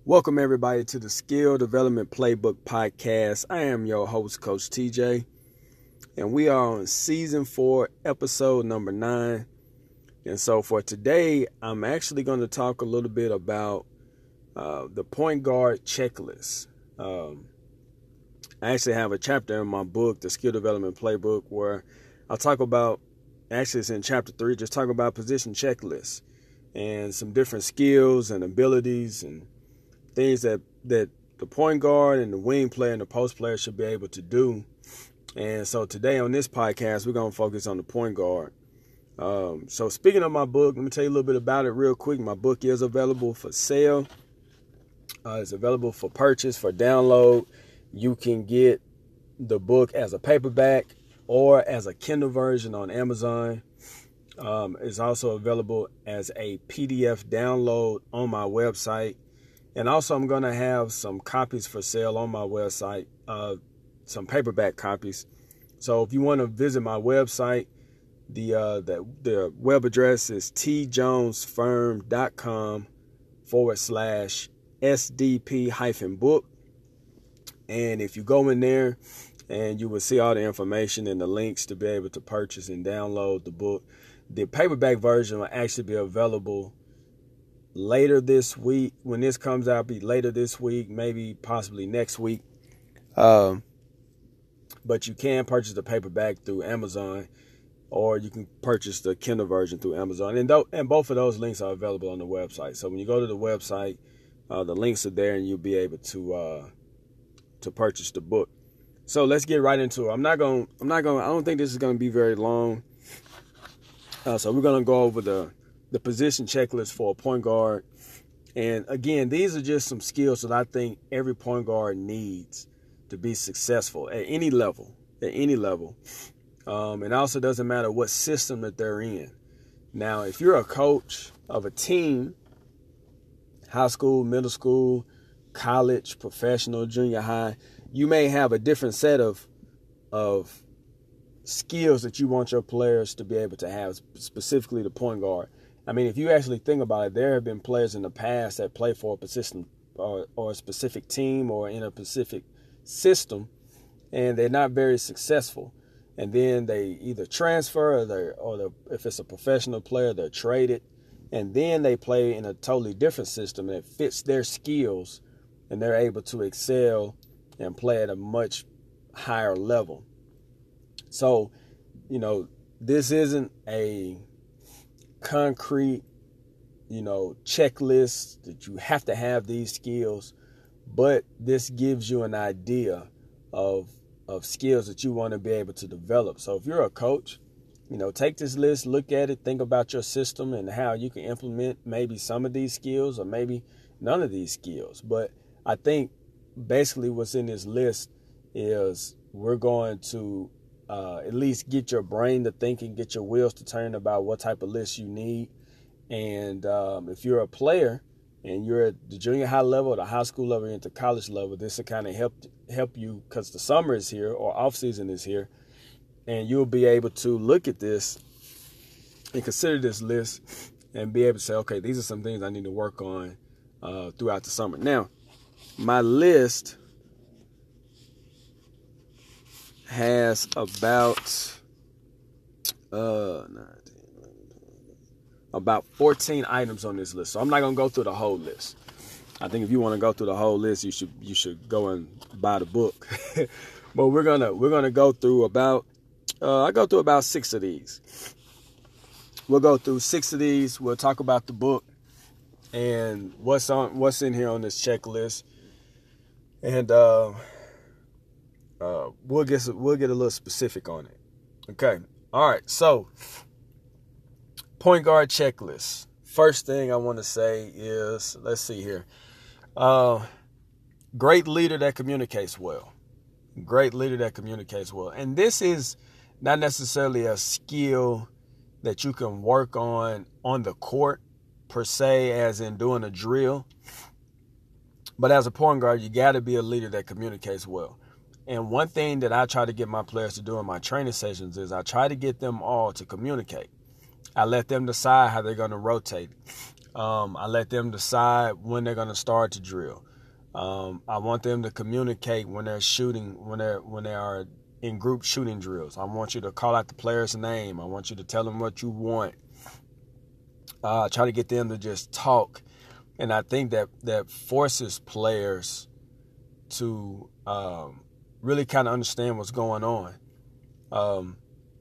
Welcome everybody to the Skill Development Playbook Podcast. I am your host, Coach TJ, and we are on season 4, episode number 9. And so for today, I'm actually going to talk a little bit about the point guard checklist. I actually have a chapter in my book, the Skill Development Playbook, where I'll talk about, actually it's in chapter 3, just talk about position checklists and some different skills and abilities and things that the point guard and the wing player and the post player should be able to do. And so today on this podcast, we're going to focus on the point guard. So speaking of my book, let me tell you a little bit about it real quick. My book is available for sale. It's available for purchase, for download. You can get the book as a paperback or as a Kindle version on Amazon. It's also available as a PDF download on my website. And also, I'm going to have some copies for sale on my website, some paperback copies. So if you want to visit my website, the web address is tjonesfirm.com/SDP-book. And if you go in there, and you will see all the information and the links to be able to purchase and download the book. The paperback version will actually be available later this week. When this comes out, be later this week, maybe possibly next week. But you can purchase the paperback through Amazon, or you can purchase the Kindle version through Amazon. And both of those links are available on the website. So when you go to the website, the links are there, and you'll be able to purchase the book. So let's get right into it. I don't think this is going to be very long. So we're going to go over the position checklist for a point guard. And again, these are just some skills that I think every point guard needs to be successful at any level. It also doesn't matter what system that they're in. Now, if you're a coach of a team, high school, middle school, college, professional, junior high, you may have a different set of skills that you want your players to be able to have, specifically the point guard. I mean, if you actually think about it, there have been players in the past that play for a position or a specific team or in a specific system, and they're not very successful. And then they either transfer or if it's a professional player, they're traded. And then they play in a totally different system that fits their skills, and they're able to excel and play at a much higher level. So, this isn't a concrete, checklist that you have to have these skills, but this gives you an idea of skills that you want to be able to develop. So if you're a coach, take this list, look at it, think about your system and how you can implement maybe some of these skills or maybe none of these skills. But I think basically what's in this list is we're going to at least get your brain to thinking, get your wheels to turn about what type of list you need. And if you're a player and you're at the junior high level, the high school level, into college level, this will kind of help you because the summer is here or off season is here. And you'll be able to look at this and consider this list and be able to say, okay, these are some things I need to work on throughout the summer. Now, my list has about 14 items on this list. So I'm not going to go through the whole list. I think if you want to go through the whole list, you should go and buy the book. But we're gonna go through about I go through about 6 of these. We'll go through 6 of these. We'll talk about the book and what's in here on this checklist. And we'll get a little specific on it. Okay. All right. So, point guard checklist. First thing I want to say is, let's see here. Great leader that communicates well. Great leader that communicates well. And this is not necessarily a skill that you can work on the court per se, as in doing a drill. But as a point guard, you got to be a leader that communicates well. And one thing that I try to get my players to do in my training sessions is I try to get them all to communicate. I let them decide how they're going to rotate. I let them decide when they're going to start to drill. I want them to communicate when they're shooting, when they are in group shooting drills. I want you to call out the player's name. I want you to tell them what you want. Try to get them to just talk. And I think that forces players to really kind of understand what's going on.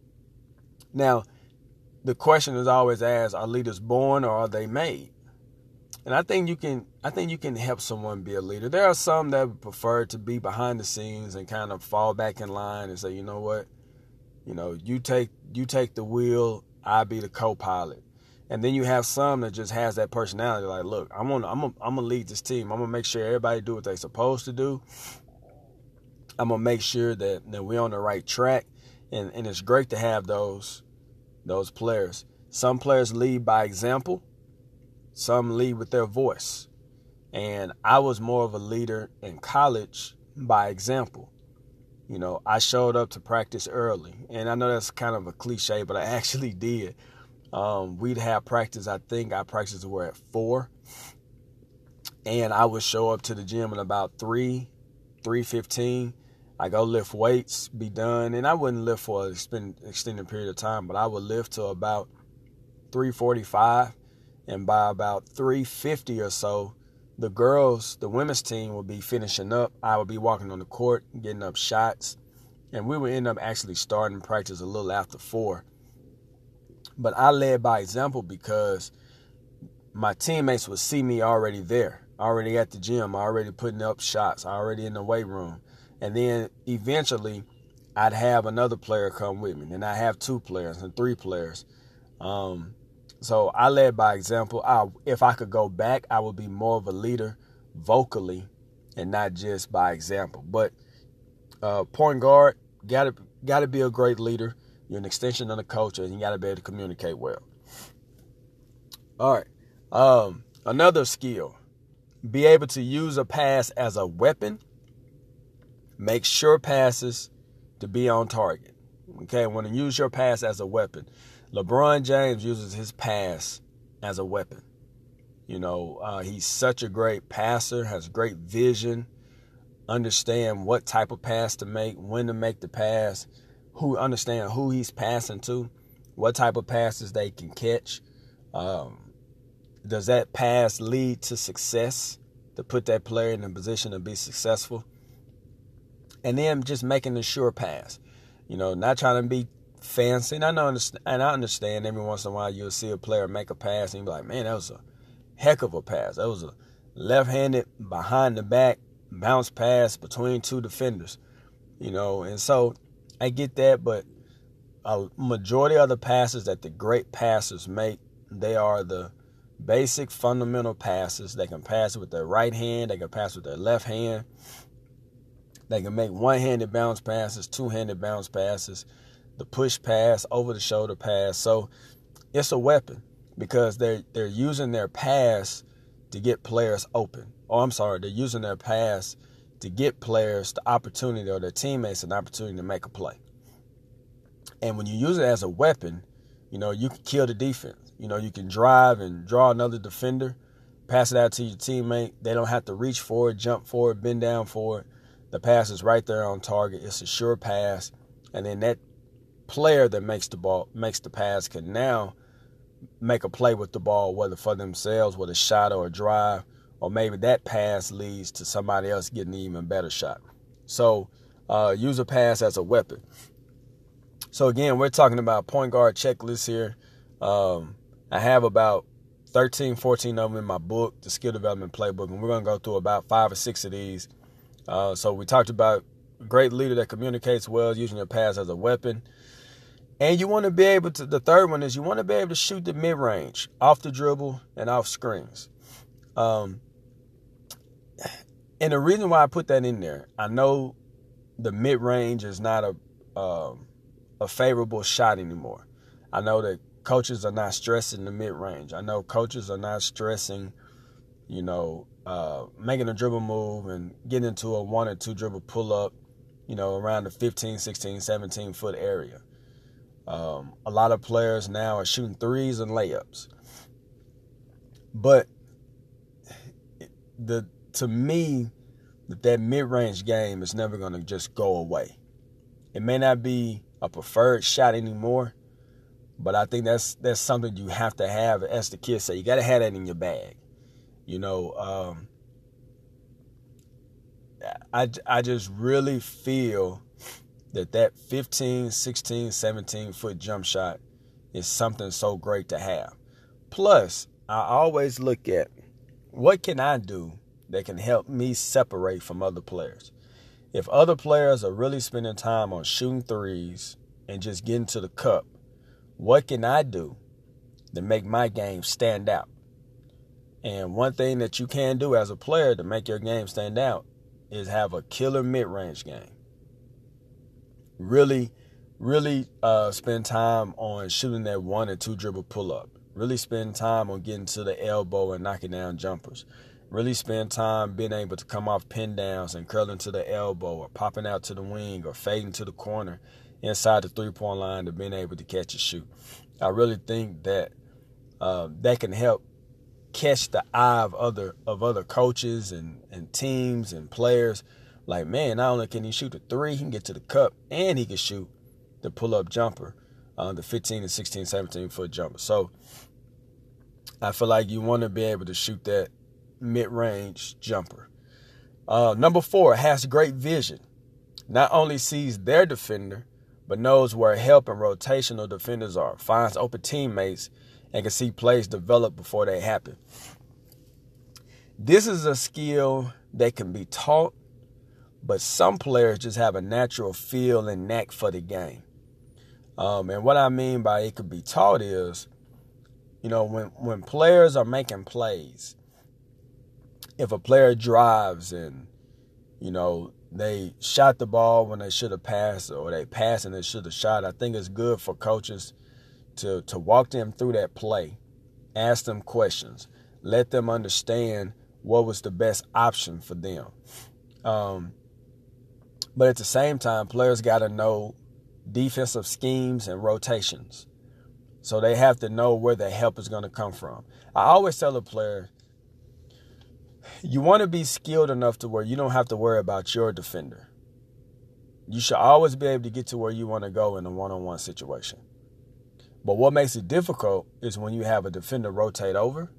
Now, the question is always asked, are leaders born or are they made? And I think you can help someone be a leader. There are some that would prefer to be behind the scenes and kind of fall back in line and say, you know what, you take the wheel, I be the co-pilot. And then you have some that just has that personality, like, look, I'm gonna lead this team. I'm gonna make sure everybody do what they're supposed to do. I'm gonna make sure that we're on the right track. And it's great to have those players. Some players lead by example. Some lead with their voice. And I was more of a leader in college by example. I showed up to practice early. And I know that's kind of a cliche, but I actually did. We'd have practice, I think our practices were at 4. And I would show up to the gym at about 3:15. I go lift weights, be done. And I wouldn't lift for an extended period of time, but I would lift till about 3:45. And by about 3:50 or so, the women's team would be finishing up. I would be walking on the court, getting up shots. And we would end up actually starting practice a little after 4. But I led by example because my teammates would see me already there, already at the gym, already putting up shots, already in the weight room. And then eventually I'd have another player come with me. Then I have 2 players and 3 players. So I led by example. If I could go back, I would be more of a leader vocally and not just by example. But point guard, gotta be a great leader. You're an extension of the coach, and you gotta be able to communicate well. All right. Another skill: be able to use a pass as a weapon. Make sure passes to be on target. Okay, when you use your pass as a weapon. LeBron James uses his pass as a weapon. He's such a great passer, has great vision, understand what type of pass to make, when to make the pass, understand who he's passing to, what type of passes they can catch. Does that pass lead to success, to put that player in a position to be successful? And then just making a sure pass. Not trying to be fancy. And I understand every once in a while you'll see a player make a pass and you'll be like, man, that was a heck of a pass. That was a left-handed, behind the back, bounce pass between 2 defenders. And so I get that, but a majority of the passes that the great passers make, they are the basic fundamental passes. They can pass with their right hand. They can pass with their left hand. They can make one-handed bounce passes, two-handed bounce passes, the push pass, over-the-shoulder pass. So it's a weapon because they're using their pass to get players open. They're using their pass to get players the opportunity or their teammates an opportunity to make a play. And when you use it as a weapon, you can kill the defense. You can drive and draw another defender, pass it out to your teammate. They don't have to reach for it, jump for it, bend down for it. The pass is right there on target. It's a sure pass. And then that player that makes the pass can now make a play with the ball, whether for themselves with a shot or a drive, or maybe that pass leads to somebody else getting an even better shot. So use a pass as a weapon. So again, we're talking about point guard checklists here. I have about 13, 14 of them in my book, the Skill Development Playbook, and we're going to go through about 5 or 6 of these. So we talked about a great leader that communicates well, using your pass as a weapon. And you want to be able to, the third one is you want to be able to shoot the mid-range, off the dribble and off screens. And the reason why I put that in there, I know the mid-range is not a favorable shot anymore. I know that coaches are not stressing the mid-range. I know coaches are not stressing, making a dribble move and getting into a 1 or 2 dribble pull-up, around the 15, 16, 17-foot area. A lot of players now are shooting threes and layups. But to me, that mid-range game is never going to just go away. It may not be a preferred shot anymore, but I think that's something you have to have. As the kids say, you got to have that in your bag. I just really feel that 15, 16, 17-foot jump shot is something so great to have. Plus, I always look at what can I do that can help me separate from other players. If other players are really spending time on shooting threes and just getting to the cup, what can I do to make my game stand out? And one thing that you can do as a player to make your game stand out is have a killer mid-range game. Really spend time on shooting that 1 and 2 dribble pull-up. Really spend time on getting to the elbow and knocking down jumpers. Really spend time being able to come off pin downs and curling to the elbow or popping out to the wing or fading to the corner inside the three-point line to being able to catch and shoot. I really think that that can help catch the eye of other coaches and teams and players. Like, man, not only can he shoot the three, he can get to the cup, and he can shoot the pull-up jumper, the 15 and 16, 17-foot jumper. So I feel like you want to be able to shoot that mid-range jumper. Number 4, has great vision. Not only sees their defender, but knows where help and rotational defenders are, finds open teammates, and can see plays develop before they happen. This is a skill that can be taught, but some players just have a natural feel and knack for the game. And what I mean by it could be taught is, when players are making plays, if a player drives and, they shot the ball when they should have passed, or they passed and they should have shot, I think it's good for coaches to walk them through that play, ask them questions, let them understand what was the best option for them. But at the same time, players got to know defensive schemes and rotations. So they have to know where the help is going to come from. I always tell a player, you want to be skilled enough to where you don't have to worry about your defender. You should always be able to get to where you want to go in a one-on-one situation. But what makes it difficult is when you have a defender rotate over,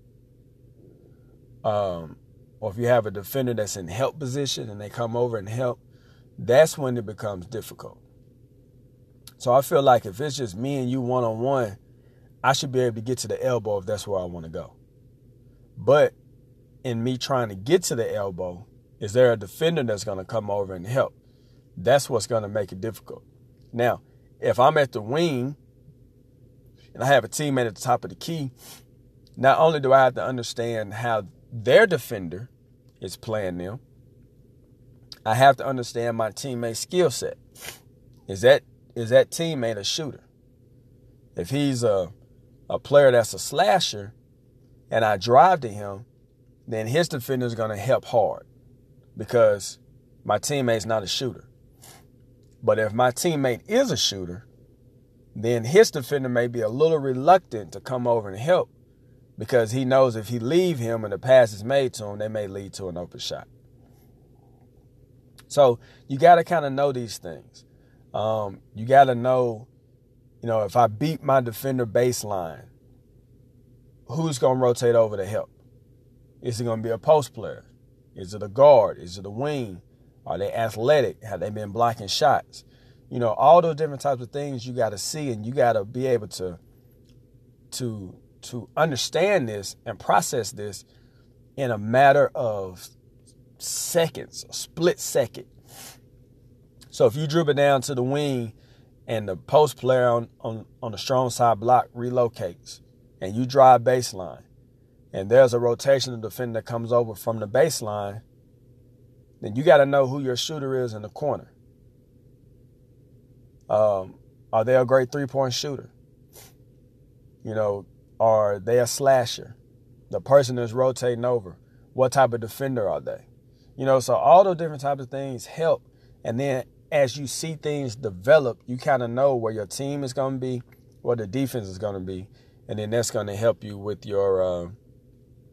or if you have a defender that's in help position and they come over and help, that's when it becomes difficult. So I feel like if it's just me and you one-on-one, I should be able to get to the elbow if that's where I want to go. But in me trying to get to the elbow, is there a defender that's going to come over and help? That's what's going to make it difficult. Now, if I'm at the wing and I have a teammate at the top of the key, not only do I have to understand how their defender is playing them, I have to understand my teammate's skill set. Is that teammate a shooter? If he's a player that's a slasher and I drive to him, then his defender is going to help hard because my teammate's not a shooter. But if my teammate is a shooter, then his defender may be a little reluctant to come over and help because he knows if he leave him and the pass is made to him, they may lead to an open shot. So you got to kind of know these things. You got to know, if I beat my defender baseline, who's going to rotate over to help? Is it going to be a post player? Is it a guard? Is it a wing? Are they athletic? Have they been blocking shots? All those different types of things you got to see, and you got to be able to understand this and process this in a matter of seconds, a split second. So if you dribble down to the wing and the post player on the strong side block relocates and you drive baseline and there's a rotational defender that comes over from the baseline, then you got to know who your shooter is in the corner. Are they a great three-point shooter? Are they a slasher? The person that's rotating over, what type of defender are they? So all those different types of things help. And then as you see things develop, you kind of know where your team is going to be, where the defense is going to be. And then that's going to help you with your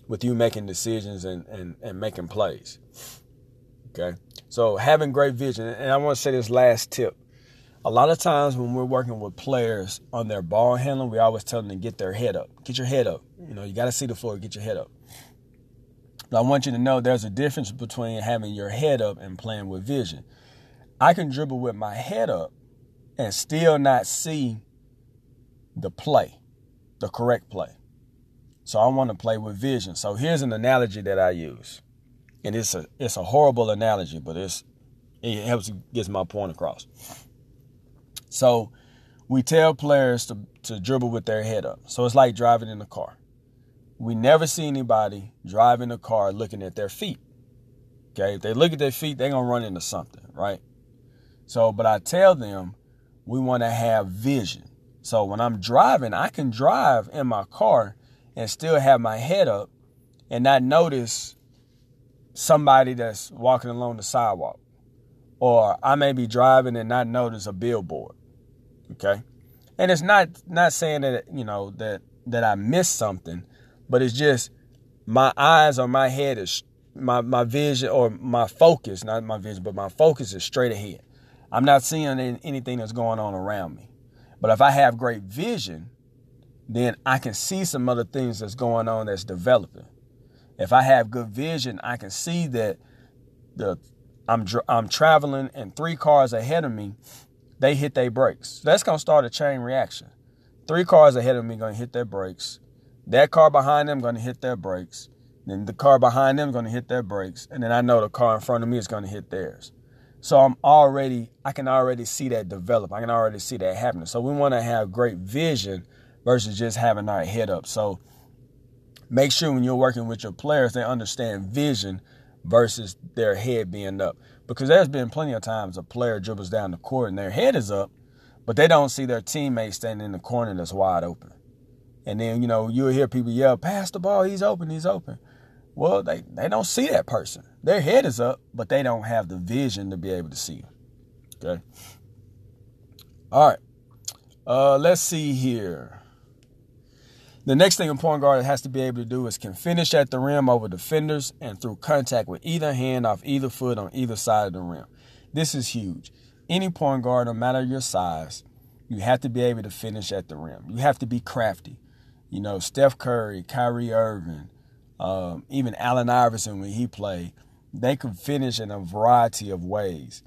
with you making decisions and making plays. Okay? So having great vision, and I want to say this last tip. A lot of times when we're working with players on their ball handling, we always tell them to get their head up. Get your head up. You got to see the floor, get your head up. But I want you to know there's a difference between having your head up and playing with vision. I can dribble with my head up and still not see the play, the correct play. So I want to play with vision. So here's an analogy that I use. And it's a horrible analogy, but it helps get my point across. So we tell players to dribble with their head up. So it's like driving in a car. We never see anybody driving a car looking at their feet. Okay, if they look at their feet, they're going to run into something, right? So, but I tell them we want to have vision. So when I'm driving, I can drive in my car and still have my head up and not notice somebody that's walking along the sidewalk. Or I may be driving and not notice a billboard. Okay? And it's not saying that, that I missed something, but it's just my eyes or my head is my vision or my focus, not my vision, but my focus is straight ahead. I'm not seeing anything that's going on around me. But if I have great vision, then I can see some other things that's going on that's developing. If I have good vision, I can see that I'm traveling and 3 cars ahead of me, they hit their brakes. So that's going to start a chain reaction. 3 cars ahead of me going to hit their brakes. That car behind them going to hit their brakes. Then the car behind them is going to hit their brakes. And then I know the car in front of me is going to hit theirs. So I can already see that develop. I can already see that happening. So we want to have great vision versus just having our head up. So make sure when you're working with your players, they understand vision versus their head being up. Because there's been plenty of times a player dribbles down the court and their head is up, but they don't see their teammate standing in the corner that's wide open. And then, you'll hear people yell, pass the ball, he's open, he's open. Well, they don't see that person. Their head is up, but they don't have the vision to be able to see him. Okay? All right. Let's see here. The next thing a point guard has to be able to do is can finish at the rim over defenders and through contact with either hand off either foot on either side of the rim. This is huge. Any point guard, no matter your size, you have to be able to finish at the rim. You have to be crafty. Steph Curry, Kyrie Irving, even Allen Iverson when he played, they could finish in a variety of ways.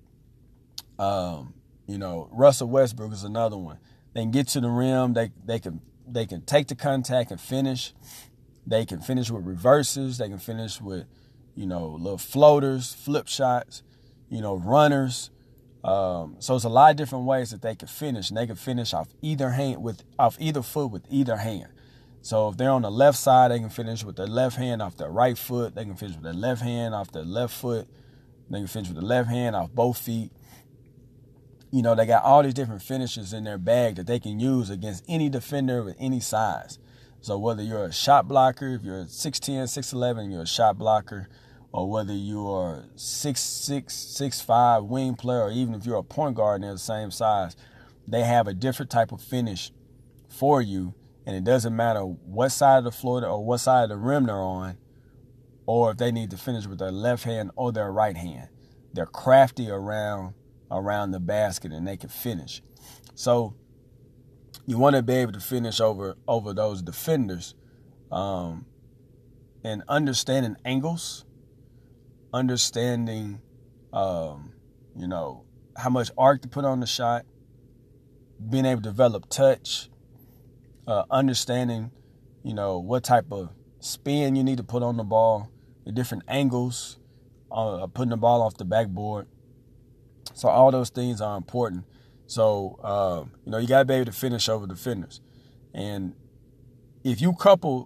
Russell Westbrook is another one. They can get to the rim. They can take the contact and finish. They can finish with reverses. They can finish with, little floaters, flip shots, runners. So it's a lot of different ways that they can finish, and they can finish off either foot with either hand. So if they're on the left side, they can finish with their left hand off their right foot. They can finish with their left hand off their left foot. They can finish with the left hand off both feet. They got all these different finishes in their bag that they can use against any defender with any size. So whether you're a shot blocker, if you're 6'10", 6'11", you're a shot blocker, or whether you are 6'6", 6'5", wing player, or even if you're a point guard and they're the same size, they have a different type of finish for you. And it doesn't matter what side of the floor or what side of the rim they're on, or if they need to finish with their left hand or their right hand. They're crafty around the basket and they can finish. So you want to be able to finish over those defenders, and understanding angles, understanding, how much arc to put on the shot, being able to develop touch, understanding, what type of spin you need to put on the ball, the different angles, putting the ball off the backboard. So all those things are important. So, you got to be able to finish over defenders. And if you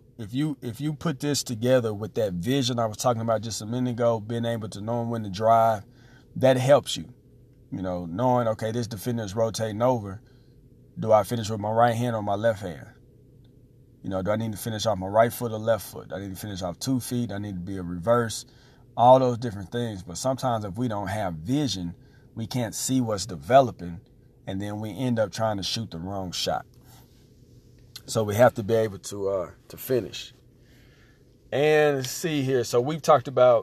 put this together with that vision I was talking about just a minute ago, being able to know when to drive, that helps you. Knowing, okay, this defender is rotating over. Do I finish with my right hand or my left hand? Do I need to finish off my right foot or left foot? Do I need to finish off 2 feet? Do I need to be a reverse? All those different things. But sometimes if we don't have vision, we can't see what's developing, and then we end up trying to shoot the wrong shot. So we have to be able to finish. And let's see here. So we've talked about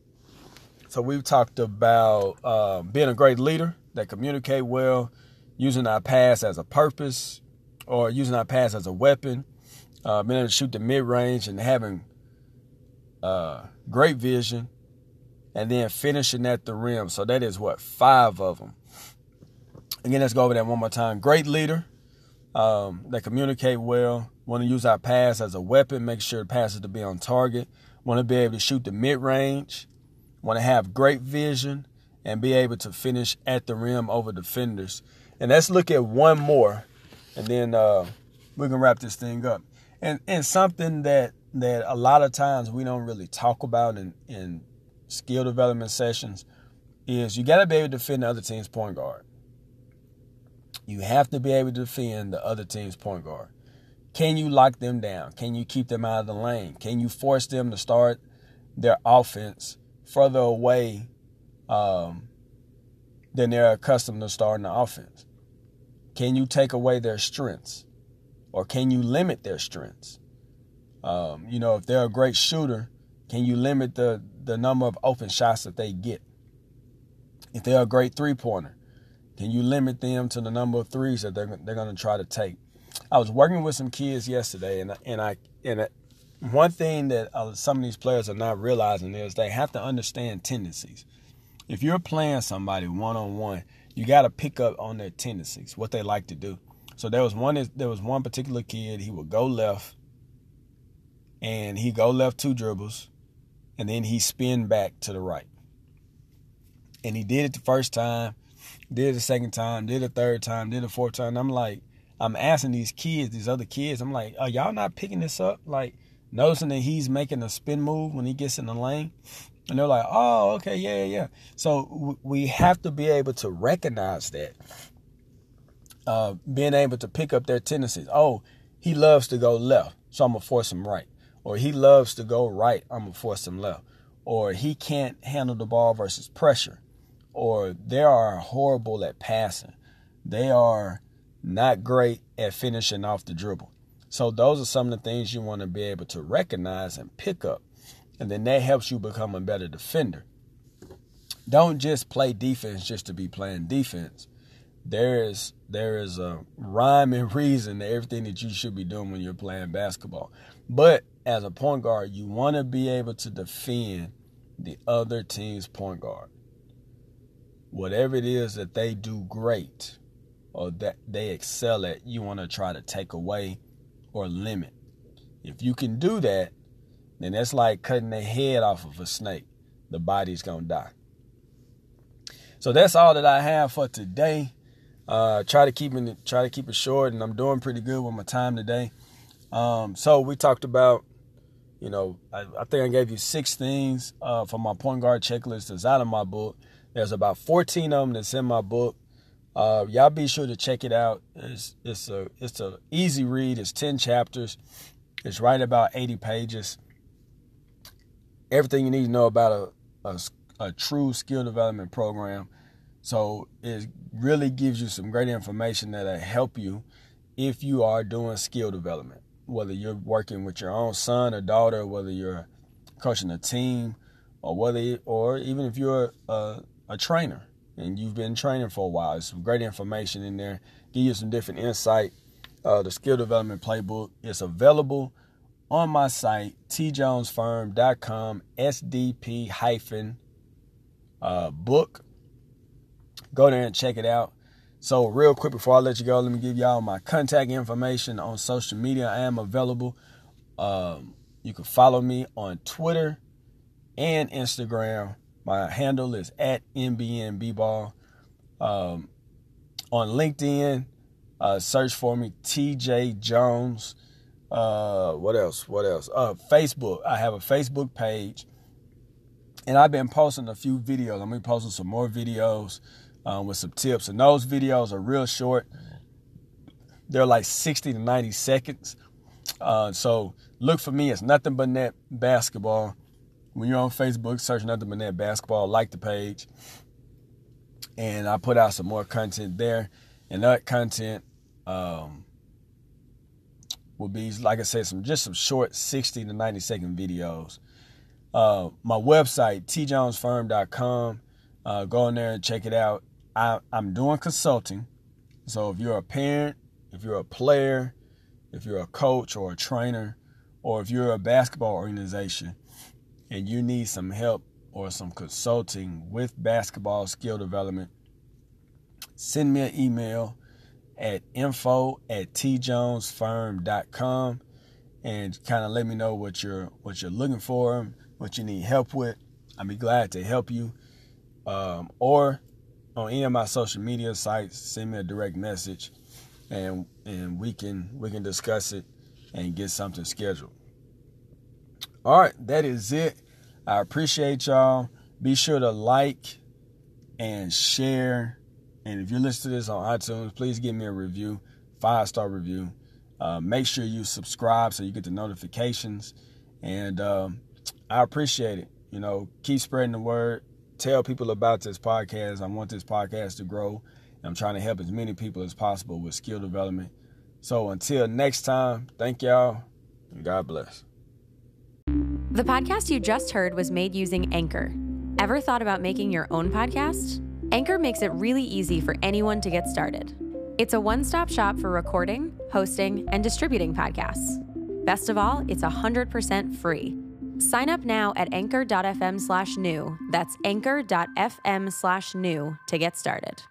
being a great leader that communicate well, using our past as a purpose, or using our past as a weapon, being able to shoot the mid-range and having great vision, and then finishing at the rim. So that is 5 of them. Again, let's go over that one more time. Great leader that communicate well, want to use our pass as a weapon, make sure the passes to be on target, want to be able to shoot the mid-range, want to have great vision, and be able to finish at the rim over defenders. And let's look at one more, and then we can wrap this thing up. And something that a lot of times we don't really talk about in skill development sessions is you got to be able to defend the other team's point guard. You have to be able to defend the other team's point guard. Can you lock them down? Can you keep them out of the lane? Can you force them to start their offense further away than they're accustomed to starting the offense? Can you take away their strengths? Or can you limit their strengths? If they're a great shooter, can you limit the number of open shots that they get? If they're a great three-pointer, can you limit them to the number of threes that they're going to try to take? I was working with some kids yesterday, and one thing that some of these players are not realizing is they have to understand tendencies. If you're playing somebody one-on-one, you got to pick up on their tendencies, what they like to do. So there was one particular kid, he would go left, and he go left 2 dribbles, and then he spin back to the right. And he did it the first time, did it the second time, did it the third time, did it the fourth time. I'm asking these other kids, I'm like, are y'all not picking this up? Like, noticing that he's making a spin move when he gets in the lane? And they're like, oh, okay, yeah. So we have to be able to recognize that. Being able to pick up their tendencies. Oh, he loves to go left, so I'm going to force him right. Or he loves to go right, I'm going to force him left. Or he can't handle the ball versus pressure. Or they are horrible at passing. They are not great at finishing off the dribble. So those are some of the things you want to be able to recognize and pick up. And then that helps you become a better defender. Don't just play defense just to be playing defense. There is a rhyme and reason to everything that you should be doing when you're playing basketball. But as a point guard, you want to be able to defend the other team's point guard. Whatever it is that they do great or that they excel at, you want to try to take away or limit. If you can do that, then that's like cutting the head off of a snake. The body's going to die. So that's all that I have for today. Try to keep it short, and I'm doing pretty good with my time today. So we talked about, I think I gave you 6 things for my point guard checklist that's out of my book. There's about 14 of them that's in my book. Y'all be sure to check it out. It's a easy read. It's 10 chapters. It's right about 80 pages. Everything you need to know about a true skill development program. So it really gives you some great information that'll help you if you are doing skill development, whether you're working with your own son or daughter, whether you're coaching a team, or even if you're a trainer and you've been training for a while. There's some great information in there. Give you some different insight. The skill development playbook is available on my site, tjonesfirm.com, SDP-book. Go there and check it out. So real quick before I let you go, let me give y'all my contact information on social media. I am available. You can follow me on Twitter and Instagram. My handle is @NBNBball. On LinkedIn, search for me, TJ Jones. What else? Facebook. I have a Facebook page, and I've been posting a few videos. I'm gonna be posting some more videos with some tips, and those videos are real short. They're like 60 to 90 seconds. So look for me. It's Nothing But Net Basketball. When you're on Facebook, search Nothing But Net Basketball. Like the page, and I put out some more content there. And that content will be, like I said, some short 60 to 90-second videos. My website, tjonesfirm.com. Go in there and check it out. I'm doing consulting. So if you're a parent, if you're a player, if you're a coach or a trainer, or if you're a basketball organization and you need some help or some consulting with basketball skill development, send me an email at info@tjonesfirm.com and kind of let me know what you're looking for, what you need help with. I'd be glad to help you. Or on any of my social media sites, send me a direct message and we can discuss it and get something scheduled. All right, that is it. I appreciate y'all. Be sure to like and share. And if you listen to this on iTunes, please give me a review, 5-star review. Make sure you subscribe so you get the notifications. And I appreciate it. Keep spreading the word. Tell people about this podcast. I want this podcast to grow. I'm trying to help as many people as possible with skill development. So until next time, thank y'all, and God bless. The podcast you just heard was made using Anchor. Ever thought about making your own podcast? Anchor makes it really easy for anyone to get started. It's a one-stop shop for recording, hosting, and distributing podcasts. Best of all, it's 100% free. Sign up now at anchor.fm/new. That's anchor.fm/new to get started.